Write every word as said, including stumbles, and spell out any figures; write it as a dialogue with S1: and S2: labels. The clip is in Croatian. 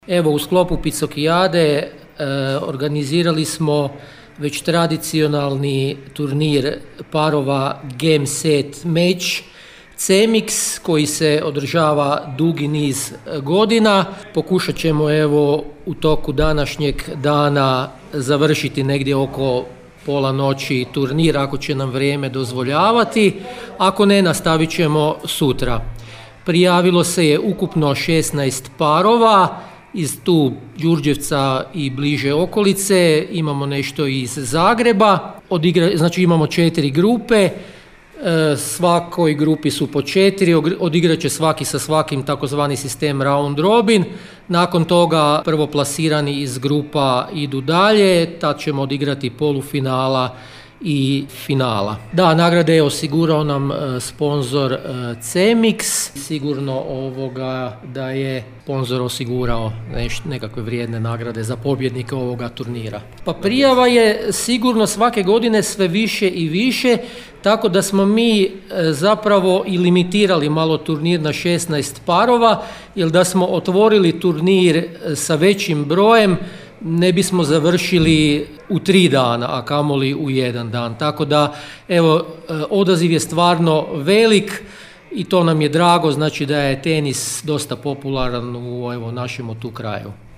S1: Evo, u sklopu Picokijade e, organizirali smo već tradicionalni turnir parova Game Set Match C M X koji se održava dugi niz godina. Pokušat ćemo evo u toku današnjeg dana završiti negdje oko pola noći turnir ako će nam vrijeme dozvoljavati, ako ne nastavit ćemo sutra. Prijavilo se je ukupno šesnaest parova iz tu Đurđevca i bliže okolice, imamo nešto iz Zagreba, Odigra, znači imamo četiri grupe, e, svakoj grupi su po četiri, odigrat će svaki sa svakim takozvani sistem round robin, nakon toga prvoplasirani iz grupa idu dalje, tad ćemo odigrati polufinala i finala. Da, nagrade je osigurao nam e, sponzor e, C M X, sigurno ovoga da je sponzor osigurao neš, nekakve vrijedne nagrade za pobjednike ovoga turnira. Pa prijava je sigurno svake godine sve više i više, tako da smo mi e, zapravo i limitirali malo turnir na šesnaest parova, jer da smo otvorili turnir sa većim brojem, ne bismo završili u tri dana, a kamoli u jedan dan. Tako da, evo, odaziv je stvarno velik i to nam je drago, znači da je tenis dosta popularan u evo, našem tu kraju.